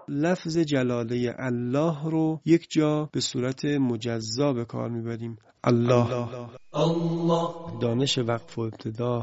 لفظ جلاله الله رو یک جا به صورت مجزا به کار میبریم. الله، دانش وقف و ابتدا،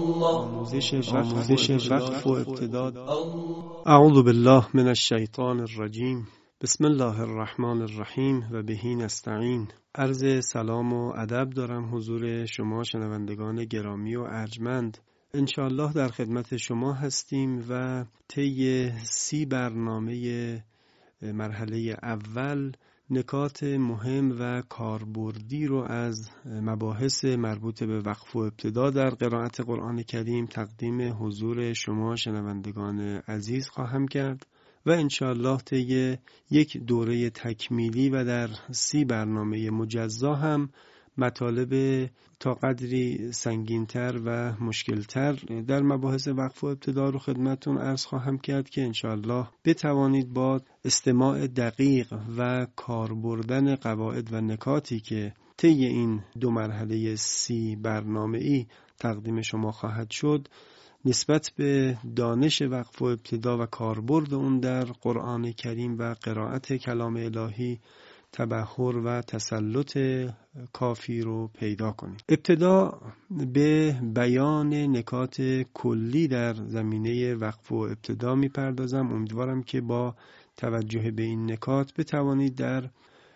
آموزش وقف و ابتدا. اعوذ بالله من الشیطان الرجیم. بسم الله الرحمن الرحیم و بهی نستعین. عرض سلام و ادب دارم حضور شما شنوندگان گرامی و ارجمند. انشاءالله در خدمت شما هستیم و طی 30 برنامه مرحله اول نکات مهم و کاربردی رو از مباحث مربوط به وقف و ابتدا در قرائت قرآن کریم تقدیم حضور شما شنوندگان عزیز خواهم کرد و انشاءالله طی یک دوره تکمیلی و در 30 برنامه مجزا هم مطالب تا قدری سنگین‌تر و مشکل‌تر در مباحث وقف و ابتدا رو خدمتون عرض خواهم کرد که انشاءالله بتوانید با استماع دقیق و کار بردن قواعد و نکاتی که طی این 2 مرحله 30 برنامه‌ای تقدیم شما خواهد شد نسبت به دانش وقف و ابتدا و کاربرد اون در قرآن کریم و قرائت کلام الهی تبحر و تسلط کافی رو پیدا کنید. ابتدا به بیان نکات کلی در زمینه وقف و ابتدا میپردازم. امیدوارم که با توجه به این نکات بتوانید در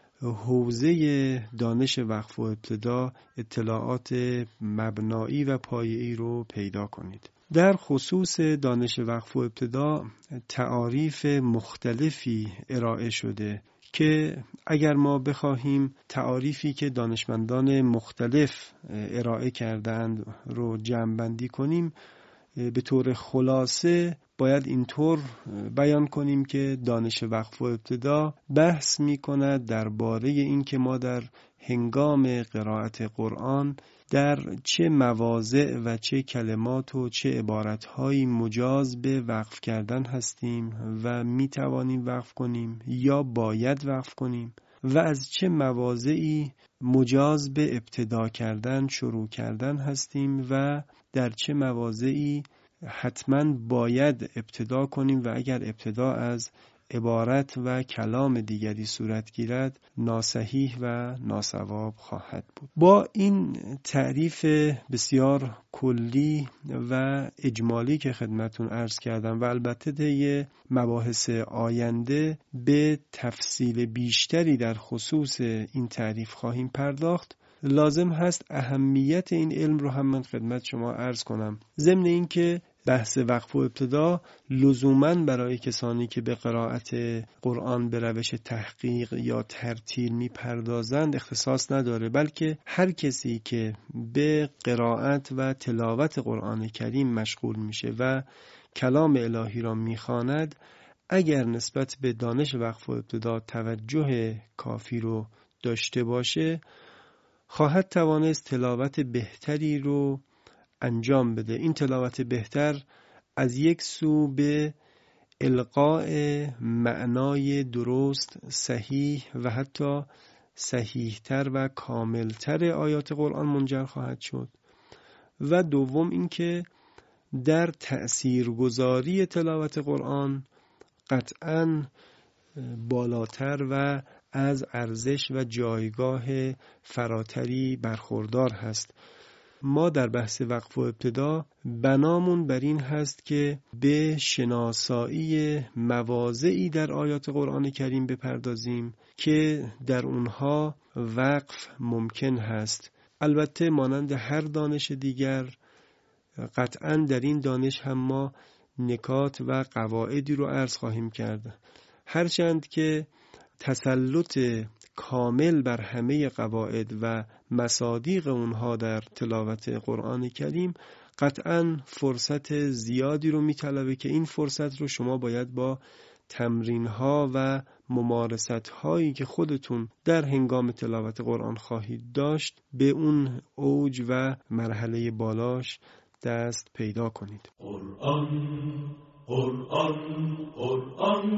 حوزه دانش وقف و ابتدا اطلاعات مبنایی و پایه‌ای رو پیدا کنید. در خصوص دانش وقف و ابتدا تعاریف مختلفی ارائه شده که اگر ما بخواهیم تعاریفی که دانشمندان مختلف ارائه کردند رو جمع‌بندی کنیم به طور خلاصه باید اینطور بیان کنیم که دانش وقف و ابتدا بحث می کند درباره این که ما در هنگام قرائت قرآن در چه مواضع و چه کلمات و چه عبارتهایی مجاز به وقف کردن هستیم و می توانیم وقف کنیم یا باید وقف کنیم و از چه مواضعی مجاز به ابتدا کردن شروع کردن هستیم و در چه مواضعی حتما باید ابتدا کنیم و اگر ابتدا از عبارت و کلام دیگری صورت گیرد ناصحیح و ناصواب خواهد بود. با این تعریف بسیار کلی و اجمالی که خدمتون عرض کردم و البته طی مباحث آینده به تفصیل بیشتری در خصوص این تعریف خواهیم پرداخت، لازم هست اهمیت این علم رو هم من خدمت شما عرض کنم. ضمن این که بحث وقف و ابتدا لزوماً برای کسانی که به قرائت قرآن به روش تحقیق یا ترتیل میپردازند اختصاص نداره، بلکه هر کسی که به قرائت و تلاوت قرآن کریم مشغول میشه و کلام الهی را میخواند اگر نسبت به دانش وقف و ابتدا توجه کافی رو داشته باشه خواهد توانست تلاوت بهتری رو انجام بده. این تلاوت بهتر از یک سو به القاء معنای درست، صحیح و حتی صحیحتر و کاملتر آیات قرآن منجر خواهد شد و دوم اینکه در تأثیرگذاری تلاوت قرآن قطعاً بالاتر و از ارزش و جایگاه فراتری برخوردار هست. ما در بحث وقف و ابتدا بنامون بر این هست که به شناسایی مواضعی در آیات قرآن کریم بپردازیم که در اونها وقف ممکن هست. البته مانند هر دانش دیگر قطعاً در این دانش هم ما نکات و قواعدی رو عرض خواهیم کرد، هرچند که تسلط کامل بر همه قواعد و مصادیق اونها در تلاوت قرآن کریم قطعاً فرصت زیادی رو میطلبه که این فرصت رو شما باید با تمرین‌ها و ممارست‌هایی که خودتون در هنگام تلاوت قرآن خواهید داشت به اون اوج و مرحله بالاش دست پیدا کنید. قرآن قرآن قرآن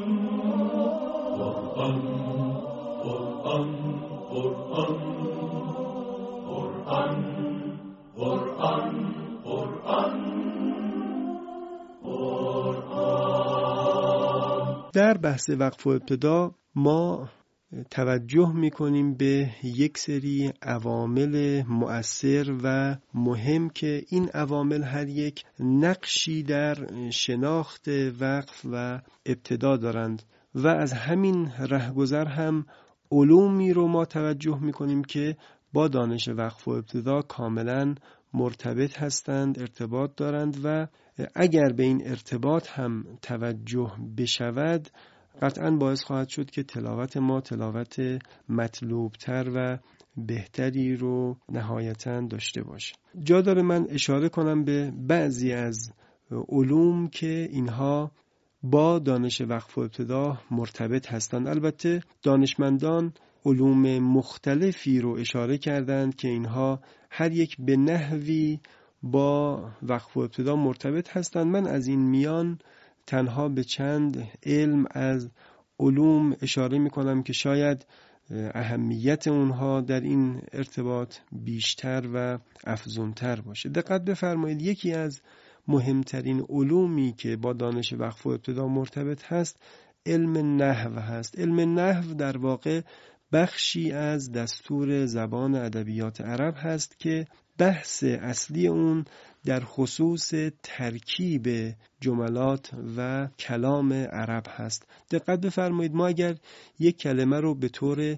قرآن قرآن قرآن قرآن قرآن قرآن قرآن. در در بحث وقف و ابتدا ما توجه میکنیم به یک سری عوامل مؤثر و مهم که این عوامل هر یک نقشی در شناخت وقف و ابتدا دارند و از همین رهگذر هم علومی رو ما توجه میکنیم که با دانش وقف و ابتدا کاملا مرتبط هستند، ارتباط دارند و اگر به این ارتباط هم توجه بشود قطعاً باعث خواهد شد که تلاوت ما تلاوت مطلوبتر و بهتری رو نهایتاً داشته باشه. جا داره من اشاره کنم به بعضی از علوم که اینها با دانش وقف و ابتدا مرتبط هستند. البته دانشمندان علوم مختلفی رو اشاره کردند که اینها هر یک به نحوی با وقف و ابتدا مرتبط هستند. من از این میان تنها به چند علم از علوم اشاره می کنم که شاید اهمیت اونها در این ارتباط بیشتر و افزونتر باشه. دقت بفرمایید، یکی از مهمترین علومی که با دانش وقف و ابتدا مرتبط هست علم نحو هست. علم نحو در واقع بخشی از دستور زبان ادبیات عرب هست که بحث اصلی اون در خصوص ترکیب جملات و کلام عرب هست. دقت بفرمایید، ما اگر یک کلمه رو به طور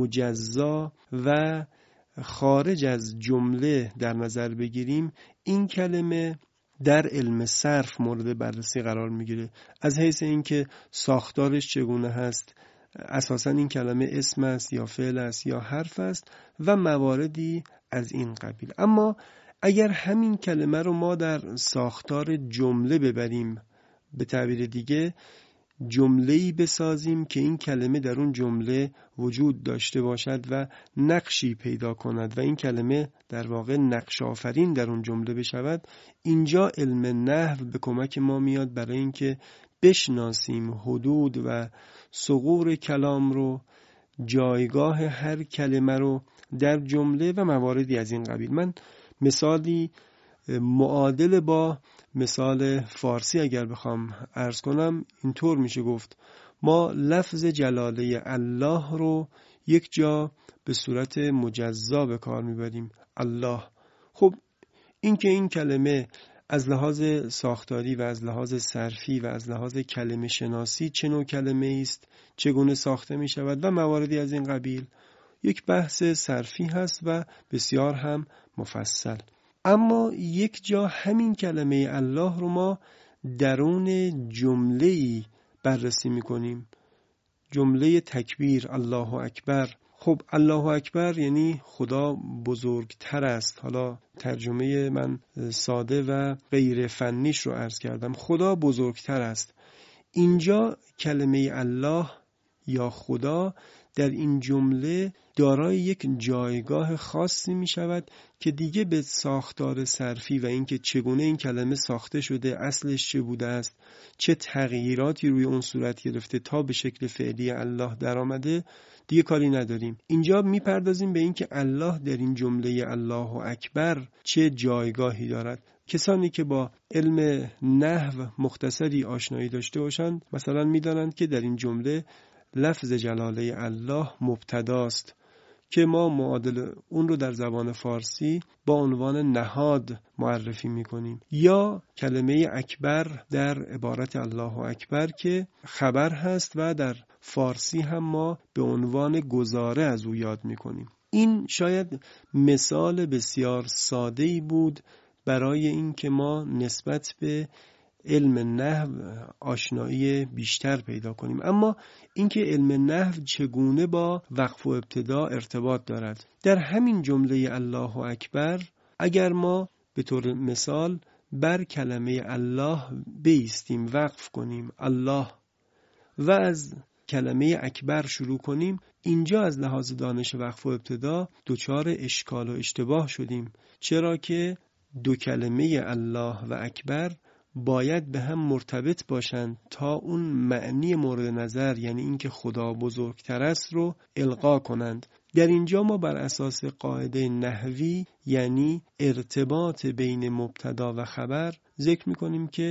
مجزا و خارج از جمله در نظر بگیریم، این کلمه در علم صرف مورد بررسی قرار میگیره از حیث اینکه ساختارش چگونه هست، اساساً این کلمه اسم است یا فعل است یا حرف است و مواردی از این قبیل. اما اگر همین کلمه رو ما در ساختار جمله ببریم، به تعبیر دیگه جمله‌ای بسازیم که این کلمه در اون جمله وجود داشته باشد و نقشی پیدا کند و این کلمه در واقع نقش آفرین در اون جمله بشود، اینجا علم نحو به کمک ما میاد برای اینکه بشناسیم حدود و ثغور کلام رو، جایگاه هر کلمه رو در جمله و مواردی از این قبیل. من مثالی معادل با مثال فارسی اگر بخوام عرض کنم اینطور میشه گفت ما لفظ جلاله الله رو یک جا به صورت مجزا به کار میبریم، الله. خب این که این کلمه از لحاظ ساختاری و از لحاظ صرفی و از لحاظ کلمه شناسی چه نوع کلمه است، چگونه ساخته می شود و مواردی از این قبیل، یک بحث صرفی هست و بسیار هم مفصل. اما یک جا همین کلمه الله رو ما درون جمله‌ای بررسی می کنیم، جمله تکبیر، الله اکبر. خب الله اکبر یعنی خدا بزرگتر است. حالا ترجمه من ساده و غیر فنیش رو عرض کردم، خدا بزرگتر است. اینجا کلمه الله یا خدا در این جمله دارای یک جایگاه خاصی می شود که دیگه به ساختار صرفی و اینکه چگونه این کلمه ساخته شده، اصلش چه بوده است، چه تغییراتی روی اون صورت گرفته تا به شکل فعلی الله در آمده، دیگه کاری نداریم. اینجا میپردازیم به اینکه الله در این جمله الله اکبر چه جایگاهی دارد. کسانی که با علم نحو مختصری آشنایی داشته باشند مثلا میدانند که در این جمله لفظ جلاله الله مبتداست که ما معادل اون رو در زبان فارسی با عنوان نهاد معرفی میکنیم، یا کلمه اکبر در عبارت الله اکبر که خبر هست و در فارسی هم ما به عنوان گزاره از او یاد میکنیم. این شاید مثال بسیار ساده‌ای بود برای این که ما نسبت به علم نحو آشنایی بیشتر پیدا کنیم. اما اینکه علم نحو چگونه با وقف و ابتدا ارتباط دارد، در همین جمله الله اکبر اگر ما به طور مثال بر کلمه الله بایستیم، وقف کنیم الله و از کلمه اکبر شروع کنیم، اینجا از لحاظ دانش وقف و ابتدا دچار اشکال و اشتباه شدیم، چرا که دو کلمه الله و اکبر باید به هم مرتبط باشند تا اون معنی مورد نظر، یعنی اینکه خدا بزرگتر است، رو القا کنند. در اینجا ما بر اساس قاعده نحوی، یعنی ارتباط بین مبتدا و خبر، ذکر می‌کنیم که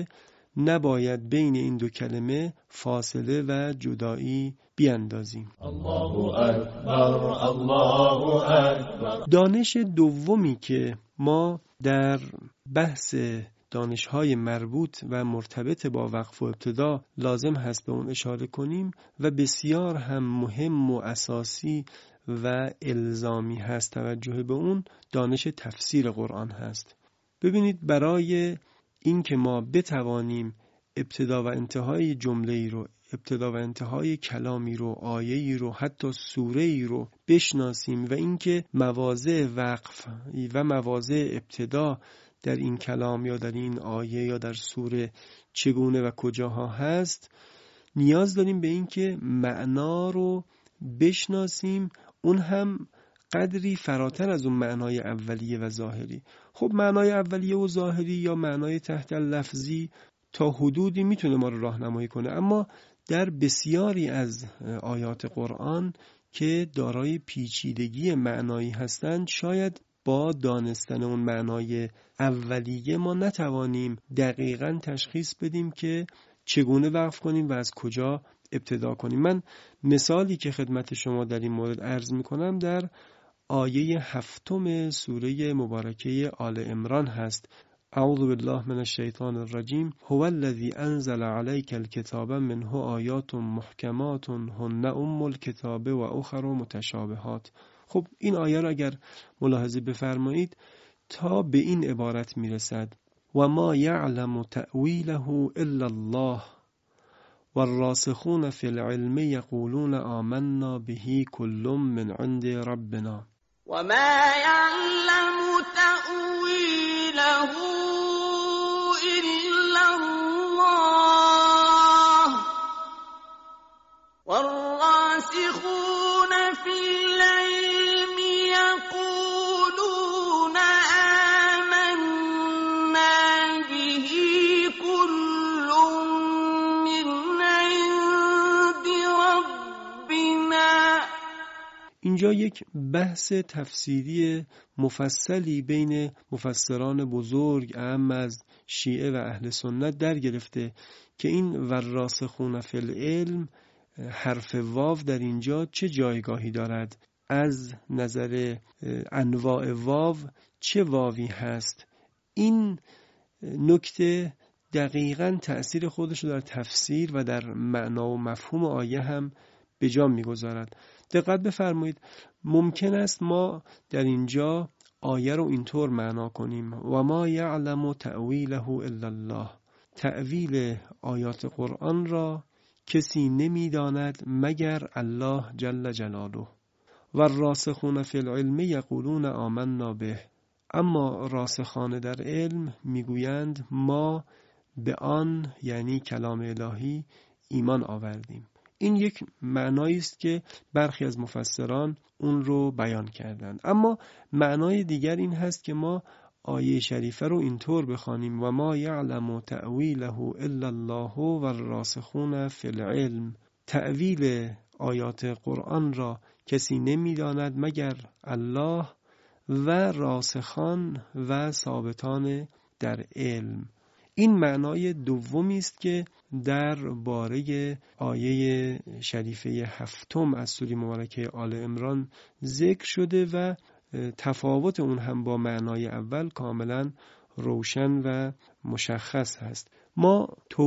نباید بین این دو کلمه فاصله و جدایی بیاندازیم. الله اکبر، الله اکبر. دانش دومی که ما در بحث دانش‌های مربوط و مرتبط با وقف و ابتدا لازم هست به اون اشاره کنیم و بسیار هم مهم و اساسی و الزامی هست توجه به اون، دانش تفسیر قرآن هست. ببینید، برای این که ما بتوانیم ابتدا و انتهای جمله‌ای رو، ابتدا و انتهای کلامی رو، آیه‌ای رو، حتی سوره‌ای رو بشناسیم و اینکه مواضع وقف و مواضع ابتدا در این کلام یا در این آیه یا در سوره چگونه و کجاها هست، نیاز داریم به اینکه معنا رو بشناسیم، اون هم قدری فراتر از اون معنای اولیه و ظاهری. خب معنای اولیه و ظاهری یا معنای تحت لفظی تا حدودی میتونه ما رو راهنمایی کنه، اما در بسیاری از آیات قرآن که دارای پیچیدگی معنایی هستند، شاید با دانستن اون معنای اولیه ما نتوانیم دقیقاً تشخیص بدیم که چگونه وقف کنیم و از کجا ابتدا کنیم. من مثالی که خدمت شما در این مورد عرض میکنم در آیه 7 سوره مبارکه آل عمران هست. اعوذ بالله من الشیطان الرجیم. هو الذی انزل علیک الکتاب منه آیات محکمات هن ام الکتاب و اخر متشابهات. خب این آیه را اگر ملاحظه بفرمایید تا به این عبارت میرسد: و ما یعلم تأویله الا الله والراسخون فی العلم یقولون آمنا به کل من عند ربنا. و ما یعلم تأویله الا الله والراسخون فی العلم یقولون آمنا به كل من عند ربنا. اینجا یک بحث تفسیری مفصلی بین مفسران بزرگ اعم از شیعه و اهل سنت در گرفته که این والراسخون فی العلم، حرف واو در اینجا چه جایگاهی دارد، از نظر انواع واو چه واوی هست. این نکته دقیقاً تأثیر خودش رو در تفسیر و در معنا و مفهوم آیه هم به جا می‌گذارد. دقت بفرمایید، ممکن است ما در اینجا آیه رو اینطور معنا کنیم: و ما یعلم تأویله الا الله. تأویل آیات قرآن را کسی نمی‌داند مگر الله جل جلاله. و الراسخون فی العلم یقولون آمنا به. اما راسخان در علم میگویند ما به آن، یعنی کلام الهی، ایمان آوردیم. این یک معنایی است که برخی از مفسران اون رو بیان کردند. اما معنای دیگر این هست که ما آیه شریفه رو اینطور بخوانیم: و ما یعلم تأویله الا الله والراسخون فی العلم. تأویل آیات قرآن را کسی نمی‌داند مگر الله و راسخان و ثابتان در علم. این معنای دومی است که در باره آیه شریفه 7 از سوره مبارکه آل عمران ذکر شده و تفاوت اون هم با معنای اول کاملا روشن و مشخص هست. ما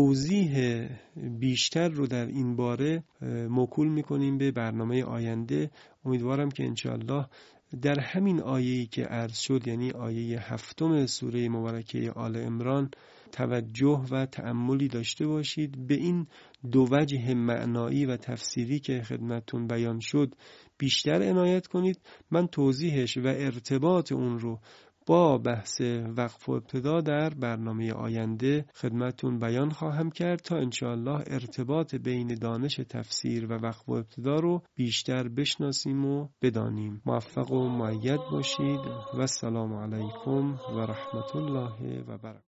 توضیح بیشتر رو در این باره موکول میکنیم به برنامه آینده. امیدوارم که انشاءالله در همین آیه‌ای که عرض شد، یعنی آیه 7 سوره مبارکه آل عمران، توجه و تأملی داشته باشید. به این دو وجه معنایی و تفسیری که خدمتتون بیان شد بیشتر عنایت کنید. من توضیحش و ارتباط اون رو با بحث وقف و ابتدا در برنامه آینده خدمتتون بیان خواهم کرد تا انشاءالله ارتباط بین دانش تفسیر و وقف و ابتدا رو بیشتر بشناسیم و بدانیم. موفق و مؤید باشید و السلام علیکم و رحمت الله و برکاته.